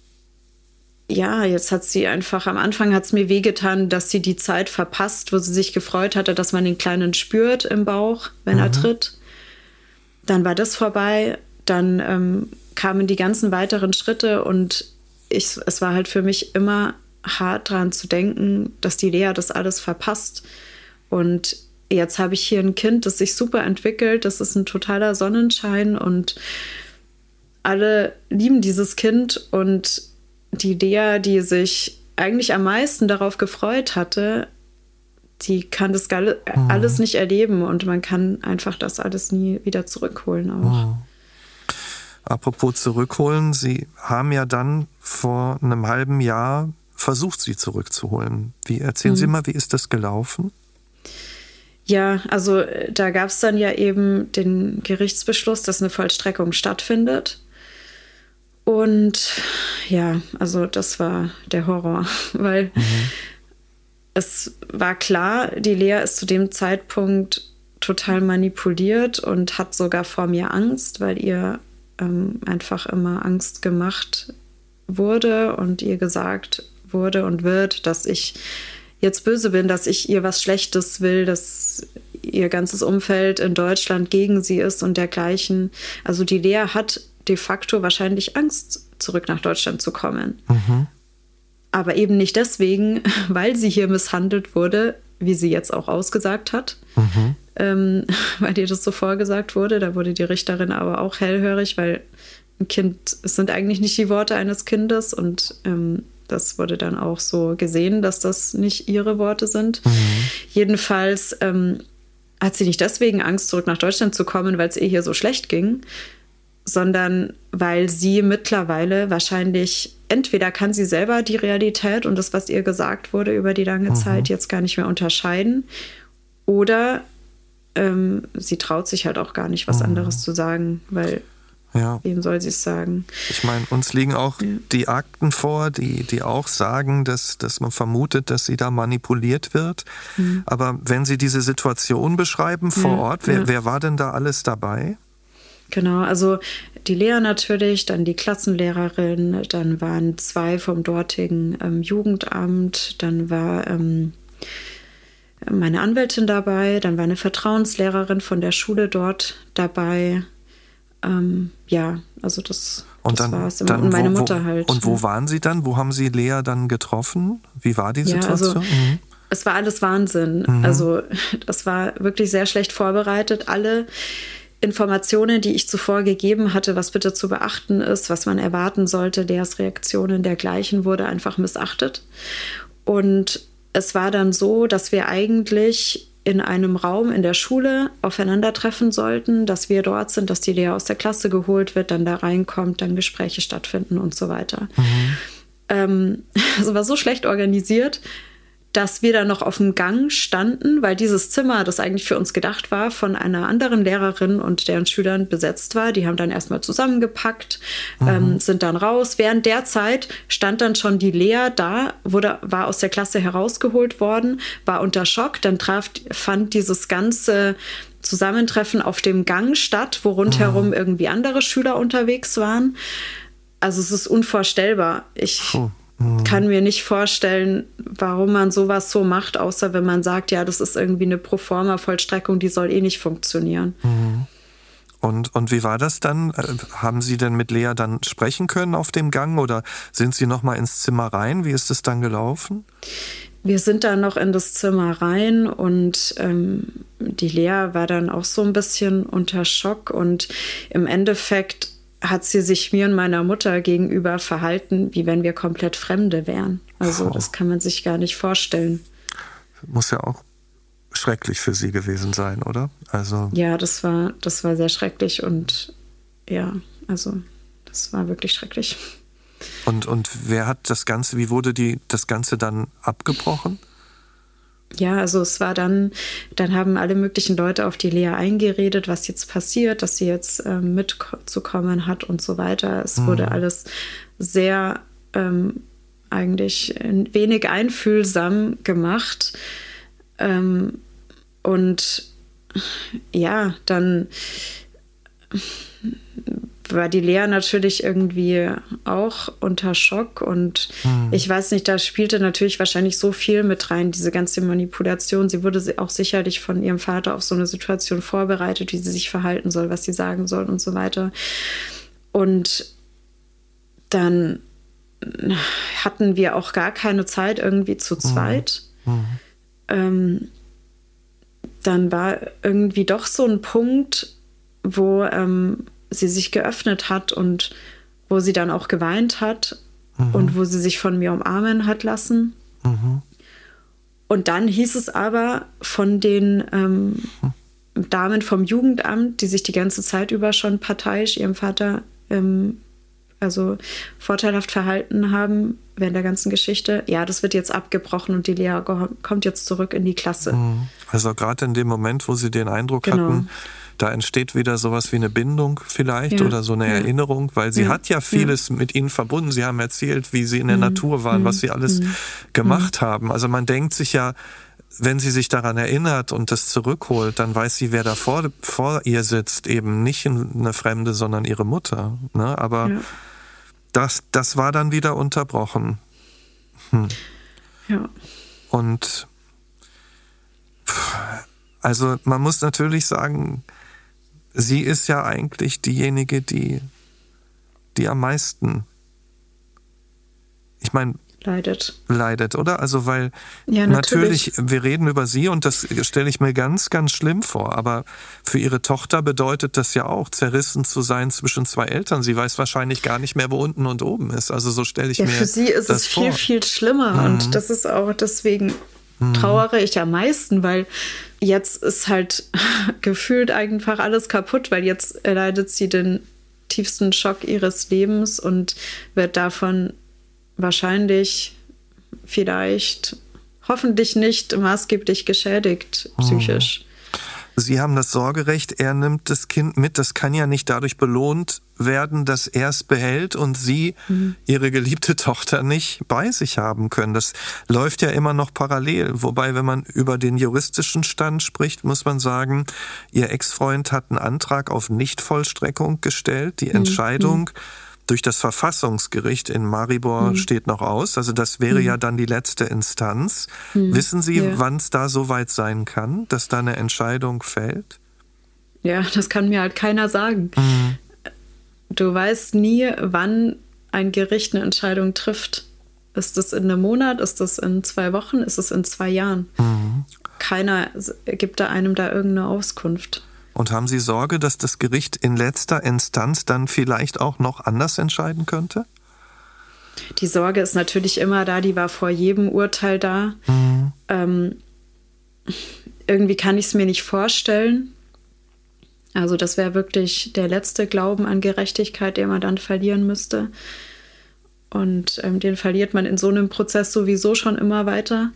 ja, jetzt hat sie einfach, am Anfang hat es mir wehgetan, dass sie die Zeit verpasst, wo sie sich gefreut hatte, dass man den Kleinen spürt im Bauch, wenn er tritt. Dann war das vorbei, dann kamen die ganzen weiteren Schritte und es war halt für mich immer hart dran zu denken, dass die Lea das alles verpasst. Und jetzt habe ich hier ein Kind, das sich super entwickelt, das ist ein totaler Sonnenschein und alle lieben dieses Kind und die Lea, die sich eigentlich am meisten darauf gefreut hatte, die kann das alles nicht erleben und man kann einfach das alles nie wieder zurückholen auch. Apropos zurückholen, Sie haben ja dann vor einem halben Jahr versucht, sie zurückzuholen. Erzählen Sie mal, wie ist das gelaufen? Ja, also da gab es dann ja eben den Gerichtsbeschluss, dass eine Vollstreckung stattfindet. Und ja, also das war der Horror, weil es war klar, die Lea ist zu dem Zeitpunkt total manipuliert und hat sogar vor mir Angst, weil ihr einfach immer Angst gemacht wurde und ihr gesagt wurde und wird, dass ich jetzt böse bin, dass ich ihr was Schlechtes will, dass ihr ganzes Umfeld in Deutschland gegen sie ist und dergleichen. Also die Lea hat de facto wahrscheinlich Angst, zurück nach Deutschland zu kommen. Aber eben nicht deswegen, weil sie hier misshandelt wurde, wie sie jetzt auch ausgesagt hat, weil ihr das so vorgesagt wurde. Da wurde die Richterin aber auch hellhörig, weil ein Kind, es sind eigentlich nicht die Worte eines Kindes und das wurde dann auch so gesehen, dass das nicht ihre Worte sind. Jedenfalls hat sie nicht deswegen Angst, zurück nach Deutschland zu kommen, weil es ihr hier so schlecht ging, sondern weil sie mittlerweile wahrscheinlich, entweder kann sie selber die Realität und das, was ihr gesagt wurde über die lange Zeit, jetzt gar nicht mehr unterscheiden, oder sie traut sich halt auch gar nicht, was anderes zu sagen, weil wem soll sie es sagen? Ich meine, uns liegen auch die Akten vor, die auch sagen, dass man vermutet, dass sie da manipuliert wird. Aber wenn Sie diese Situation beschreiben vor Ort, wer war denn da alles dabei? Genau, also die Lea natürlich, dann die Klassenlehrerin, dann waren 2 vom dortigen Jugendamt, dann war meine Anwältin dabei, dann war eine Vertrauenslehrerin von der Schule dort dabei. Also das war es immer. Und meine Mutter halt. Und wo waren Sie dann? Wo haben Sie Lea dann getroffen? Wie war die Situation? Also, es war alles Wahnsinn. Also das war wirklich sehr schlecht vorbereitet. Alle Informationen, die ich zuvor gegeben hatte, was bitte zu beachten ist, was man erwarten sollte, Leas Reaktionen dergleichen, wurde einfach missachtet. Und es war dann so, dass wir eigentlich in einem Raum in der Schule aufeinandertreffen sollten, dass wir dort sind, dass die Lea aus der Klasse geholt wird, dann da reinkommt, dann Gespräche stattfinden und so weiter. Es war so schlecht organisiert, dass wir dann noch auf dem Gang standen, weil dieses Zimmer, das eigentlich für uns gedacht war, von einer anderen Lehrerin und deren Schülern besetzt war. Die haben dann erstmal zusammengepackt, sind dann raus. Während der Zeit stand dann schon die Lea da, war aus der Klasse herausgeholt worden, war unter Schock. Dann fand dieses ganze Zusammentreffen auf dem Gang statt, wo rundherum irgendwie andere Schüler unterwegs waren. Also es ist unvorstellbar. Ich kann mir nicht vorstellen, warum man sowas so macht, außer wenn man sagt, ja, das ist irgendwie eine Proforma-Vollstreckung, die soll eh nicht funktionieren. Und wie war das dann? Haben Sie denn mit Lea dann sprechen können auf dem Gang oder sind Sie noch mal ins Zimmer rein? Wie ist es dann gelaufen? Wir sind dann noch in das Zimmer rein und die Lea war dann auch so ein bisschen unter Schock und im Endeffekt hat sie sich mir und meiner Mutter gegenüber verhalten, wie wenn wir komplett Fremde wären. Also das kann man sich gar nicht vorstellen. Muss ja auch schrecklich für Sie gewesen sein, oder? Also ja, das war sehr schrecklich und das war wirklich schrecklich. Und wer hat das Ganze, wie wurde das Ganze dann abgebrochen? Ja, also es war dann haben alle möglichen Leute auf die Lea eingeredet, was jetzt passiert, dass sie jetzt mitzukommen hat und so weiter. Es wurde alles sehr eigentlich wenig einfühlsam gemacht. Und ja, dann war die Lea natürlich irgendwie auch unter Schock und ich weiß nicht, da spielte natürlich wahrscheinlich so viel mit rein, diese ganze Manipulation. Sie wurde auch sicherlich von ihrem Vater auf so eine Situation vorbereitet, wie sie sich verhalten soll, was sie sagen soll und so weiter. Und dann hatten wir auch gar keine Zeit irgendwie zu zweit. Dann war irgendwie doch so ein Punkt, wo sie sich geöffnet hat und wo sie dann auch geweint hat und wo sie sich von mir umarmen hat lassen. Und dann hieß es aber von den Damen vom Jugendamt, die sich die ganze Zeit über schon parteiisch ihrem Vater also vorteilhaft verhalten haben während der ganzen Geschichte, ja, das wird jetzt abgebrochen und die Lea kommt jetzt zurück in die Klasse. Also gerade in dem Moment, wo sie den Eindruck hatten, da entsteht wieder sowas wie eine Bindung vielleicht oder so eine Erinnerung, weil sie hat ja vieles mit ihnen verbunden. Sie haben erzählt, wie sie in der Natur waren, was sie alles gemacht haben. Also man denkt sich ja, wenn sie sich daran erinnert und das zurückholt, dann weiß sie, wer da vor ihr sitzt, eben nicht eine Fremde, sondern ihre Mutter. Ne? Aber das war dann wieder unterbrochen. Ja. Und also man muss natürlich sagen, sie ist ja eigentlich diejenige, die am meisten, ich meine, leidet, oder? Also weil natürlich, wir reden über sie und das stelle ich mir ganz, ganz schlimm vor, aber für ihre Tochter bedeutet das ja auch, zerrissen zu sein zwischen 2 Eltern. Sie weiß wahrscheinlich gar nicht mehr, wo unten und oben ist. Also so stelle ich mir das vor. Ja, für sie ist es viel, viel schlimmer und das ist auch deswegen trauere ich am meisten, weil jetzt ist halt gefühlt einfach alles kaputt, weil jetzt erleidet sie den tiefsten Schock ihres Lebens und wird davon wahrscheinlich, vielleicht, hoffentlich nicht maßgeblich geschädigt, psychisch. Sie haben das Sorgerecht, er nimmt das Kind mit. Das kann ja nicht dadurch belohnt werden, dass er es behält und Sie Ihre geliebte Tochter nicht bei sich haben können. Das läuft ja immer noch parallel. Wobei, wenn man über den juristischen Stand spricht, muss man sagen, Ihr Ex-Freund hat einen Antrag auf Nichtvollstreckung gestellt. Die Entscheidung durch das Verfassungsgericht in Maribor steht noch aus. Also das wäre ja dann die letzte Instanz. Wissen Sie, wann es da soweit sein kann, dass da eine Entscheidung fällt? Ja, das kann mir halt keiner sagen. Du weißt nie, wann ein Gericht eine Entscheidung trifft. Ist es in einem Monat? Ist es in 2 Wochen? Ist es in 2 Jahren? Keiner gibt da einem da irgendeine Auskunft. Und haben Sie Sorge, dass das Gericht in letzter Instanz dann vielleicht auch noch anders entscheiden könnte? Die Sorge ist natürlich immer da, die war vor jedem Urteil da. Irgendwie kann ich es mir nicht vorstellen. Also das wäre wirklich der letzte Glauben an Gerechtigkeit, den man dann verlieren müsste. Und den verliert man in so einem Prozess sowieso schon immer weiter.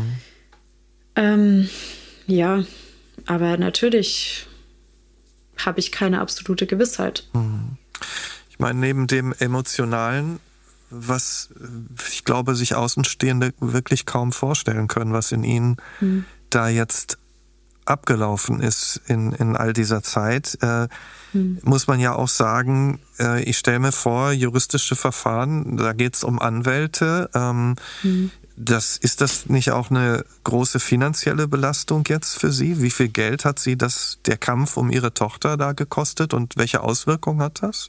Ja, aber natürlich habe ich keine absolute Gewissheit. Ich meine, neben dem Emotionalen, was ich glaube, sich Außenstehende wirklich kaum vorstellen können, was in Ihnen da jetzt abgelaufen ist in all dieser Zeit, muss man ja auch sagen, ich stelle mir vor, juristische Verfahren, da geht es um Anwälte. Ist das nicht auch eine große finanzielle Belastung jetzt für Sie? Wie viel Geld hat Sie der Kampf um Ihre Tochter da gekostet und welche Auswirkungen hat das?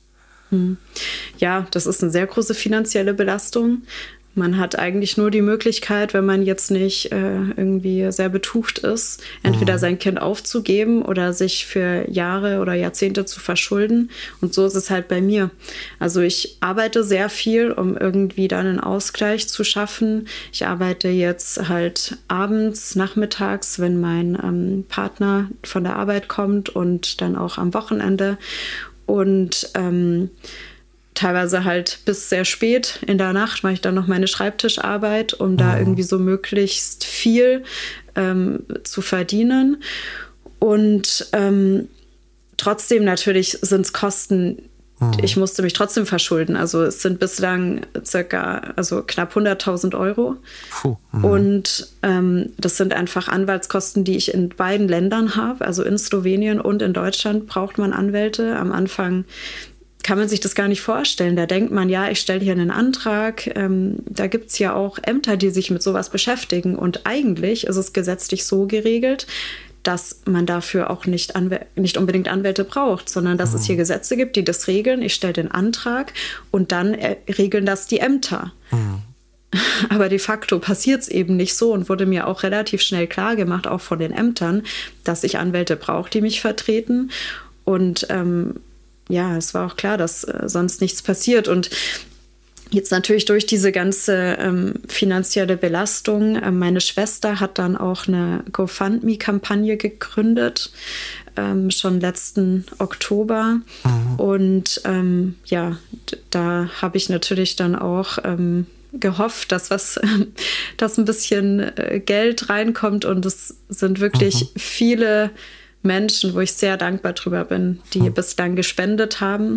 Ja, das ist eine sehr große finanzielle Belastung. Man hat eigentlich nur die Möglichkeit, wenn man jetzt nicht irgendwie sehr betucht ist, entweder sein Kind aufzugeben oder sich für Jahre oder Jahrzehnte zu verschulden. Und so ist es halt bei mir. Also ich arbeite sehr viel, um irgendwie dann einen Ausgleich zu schaffen. Ich arbeite jetzt halt abends, nachmittags, wenn mein Partner von der Arbeit kommt und dann auch am Wochenende. Und teilweise halt bis sehr spät in der Nacht mache ich dann noch meine Schreibtischarbeit, um da irgendwie so möglichst viel zu verdienen. Und trotzdem natürlich sind es Kosten, ich musste mich trotzdem verschulden. Also es sind bislang knapp 100.000 Euro. Und das sind einfach Anwaltskosten, die ich in beiden Ländern habe. Also in Slowenien und in Deutschland braucht man Anwälte. Am Anfang kann man sich das gar nicht vorstellen. Da denkt man, ja, ich stelle hier einen Antrag. Da gibt es ja auch Ämter, die sich mit sowas beschäftigen. Und eigentlich ist es gesetzlich so geregelt, dass man dafür auch nicht unbedingt Anwälte braucht, sondern dass es hier Gesetze gibt, die das regeln. Ich stelle den Antrag und dann regeln das die Ämter. Aber de facto passiert es eben nicht so und wurde mir auch relativ schnell klar gemacht, auch von den Ämtern, dass ich Anwälte brauche, die mich vertreten. Und ja, es war auch klar, dass sonst nichts passiert. Und jetzt natürlich durch diese ganze finanzielle Belastung, meine Schwester hat dann auch eine GoFundMe-Kampagne gegründet, schon letzten Oktober. Und ja, da habe ich natürlich dann auch gehofft, dass ein bisschen Geld reinkommt. Und es sind wirklich viele Menschen, wo ich sehr dankbar drüber bin, die bislang gespendet haben.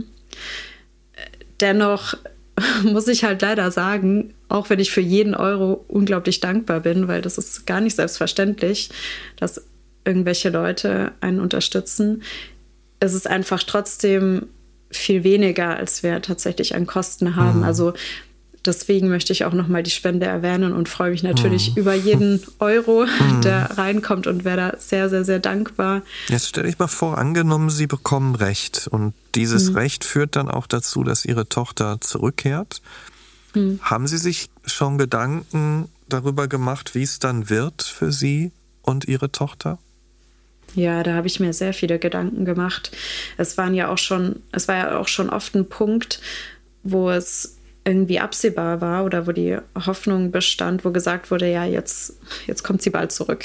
Dennoch muss ich halt leider sagen, auch wenn ich für jeden Euro unglaublich dankbar bin, weil das ist gar nicht selbstverständlich, dass irgendwelche Leute einen unterstützen, ist es einfach trotzdem viel weniger, als wir tatsächlich an Kosten haben. Also deswegen möchte ich auch nochmal die Spende erwähnen und freue mich natürlich über jeden Euro, der reinkommt und wäre da sehr, sehr, sehr dankbar. Jetzt stelle ich mal vor, angenommen, Sie bekommen Recht und dieses Recht führt dann auch dazu, dass Ihre Tochter zurückkehrt. Haben Sie sich schon Gedanken darüber gemacht, wie es dann wird für Sie und Ihre Tochter? Ja, da habe ich mir sehr viele Gedanken gemacht. Es war ja auch schon oft ein Punkt, wo es irgendwie absehbar war oder wo die Hoffnung bestand, wo gesagt wurde, ja, jetzt kommt sie bald zurück.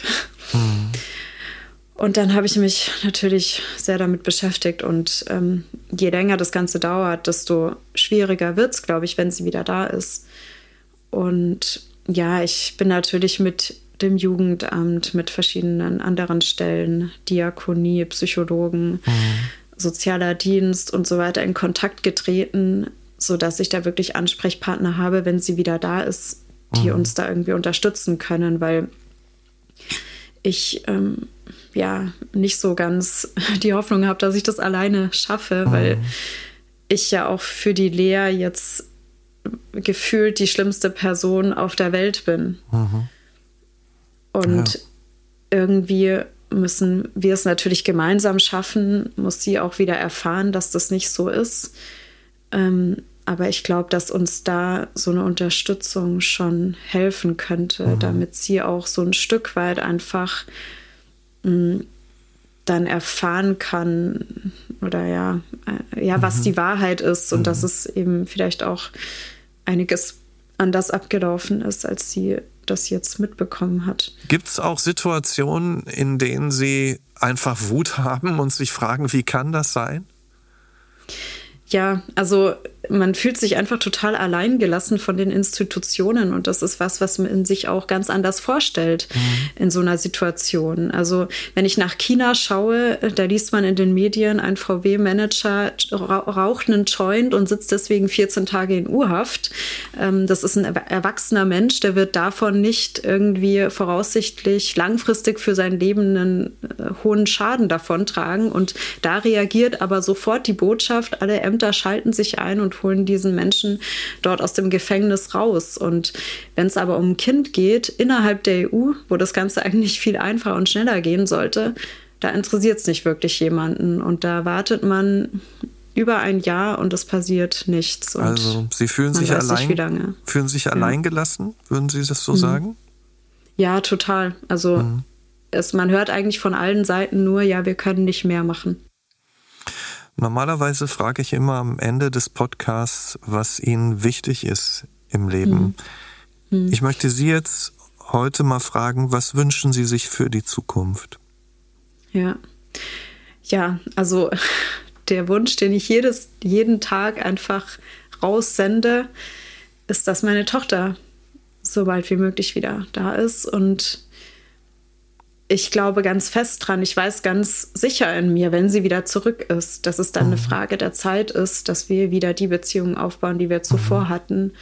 Und dann habe ich mich natürlich sehr damit beschäftigt und je länger das Ganze dauert, desto schwieriger wird es, glaube ich, wenn sie wieder da ist. Und ja, ich bin natürlich mit dem Jugendamt, mit verschiedenen anderen Stellen, Diakonie, Psychologen, sozialer Dienst und so weiter in Kontakt getreten, sodass ich da wirklich Ansprechpartner habe, wenn sie wieder da ist, die uns da irgendwie unterstützen können, weil ich nicht so ganz die Hoffnung habe, dass ich das alleine schaffe, weil ich ja auch für die Lea jetzt gefühlt die schlimmste Person auf der Welt bin. Und irgendwie müssen wir es natürlich gemeinsam schaffen, muss sie auch wieder erfahren, dass das nicht so ist. Aber ich glaube, dass uns da so eine Unterstützung schon helfen könnte, damit sie auch so ein Stück weit einfach dann erfahren kann oder was die Wahrheit ist und dass es eben vielleicht auch einiges anders abgelaufen ist, als sie das jetzt mitbekommen hat. Gibt es auch Situationen, in denen Sie einfach Wut haben und sich fragen, wie kann das sein? Ja, also man fühlt sich einfach total alleingelassen von den Institutionen und das ist was man sich auch ganz anders vorstellt in so einer Situation. Also wenn ich nach China schaue, da liest man in den Medien, ein VW-Manager raucht einen Joint und sitzt deswegen 14 Tage in U-Haft. Das ist ein erwachsener Mensch, der wird davon nicht irgendwie voraussichtlich langfristig für sein Leben einen hohen Schaden davontragen und da reagiert aber sofort die Botschaft, alle Ämter schalten sich ein und holen diesen Menschen dort aus dem Gefängnis raus. Und wenn es aber um ein Kind geht, innerhalb der EU, wo das Ganze eigentlich viel einfacher und schneller gehen sollte, da interessiert es nicht wirklich jemanden. Und da wartet man über ein Jahr und es passiert nichts. Und also Sie fühlen sich allein gelassen, würden Sie das so sagen? Ja, total. Also man hört eigentlich von allen Seiten nur, ja, wir können nicht mehr machen. Normalerweise frage ich immer am Ende des Podcasts, was Ihnen wichtig ist im Leben. Ich möchte Sie jetzt heute mal fragen, was wünschen Sie sich für die Zukunft? Ja, also der Wunsch, den ich jeden Tag einfach raussende, ist, dass meine Tochter so bald wie möglich wieder da ist und ich glaube ganz fest dran, ich weiß ganz sicher in mir, wenn sie wieder zurück ist, dass es dann eine Frage der Zeit ist, dass wir wieder die Beziehungen aufbauen, die wir zuvor hatten.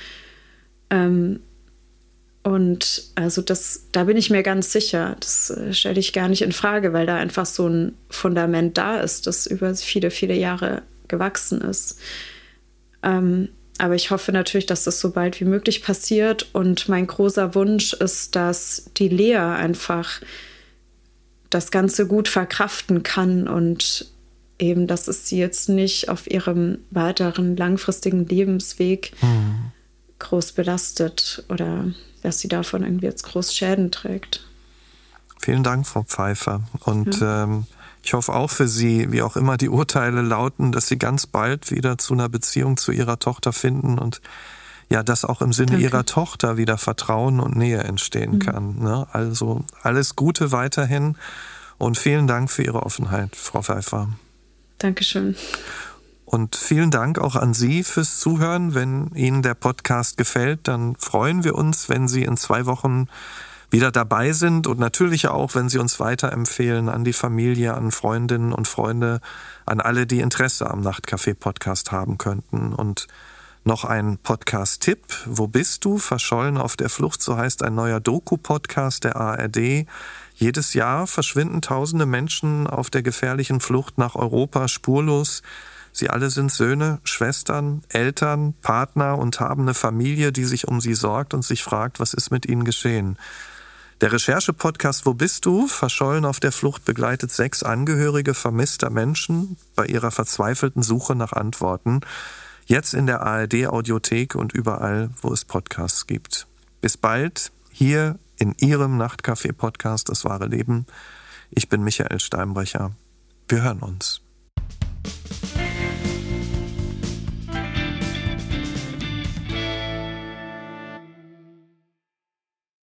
Und also da bin ich mir ganz sicher. Das stelle ich gar nicht in Frage, weil da einfach so ein Fundament da ist, das über viele, viele Jahre gewachsen ist. Aber ich hoffe natürlich, dass das so bald wie möglich passiert. Und mein großer Wunsch ist, dass die Lea einfach das Ganze gut verkraften kann und eben, dass es sie jetzt nicht auf ihrem weiteren langfristigen Lebensweg groß belastet oder dass sie davon irgendwie jetzt groß Schäden trägt. Vielen Dank, Frau Pfeiffer. Und ich hoffe auch für Sie, wie auch immer die Urteile lauten, dass Sie ganz bald wieder zu einer Beziehung zu Ihrer Tochter finden und ja, dass auch im Sinne Ihrer Tochter wieder Vertrauen und Nähe entstehen kann. Ne? Also alles Gute weiterhin und vielen Dank für Ihre Offenheit, Frau Pfeiffer. Dankeschön. Und vielen Dank auch an Sie fürs Zuhören. Wenn Ihnen der Podcast gefällt, dann freuen wir uns, wenn Sie in 2 Wochen wieder dabei sind und natürlich auch, wenn Sie uns weiterempfehlen an die Familie, an Freundinnen und Freunde, an alle, die Interesse am Nachtcafé-Podcast haben könnten. Und noch ein Podcast-Tipp. Wo bist du? Verschollen auf der Flucht, so heißt ein neuer Doku-Podcast der ARD. Jedes Jahr verschwinden tausende Menschen auf der gefährlichen Flucht nach Europa spurlos. Sie alle sind Söhne, Schwestern, Eltern, Partner und haben eine Familie, die sich um sie sorgt und sich fragt, was ist mit ihnen geschehen. Der Recherche-Podcast Wo bist du? Verschollen auf der Flucht begleitet 6 Angehörige vermisster Menschen bei ihrer verzweifelten Suche nach Antworten. Jetzt in der ARD-Audiothek und überall, wo es Podcasts gibt. Bis bald, hier in Ihrem Nachtcafé-Podcast Das wahre Leben. Ich bin Michael Steinbrecher. Wir hören uns.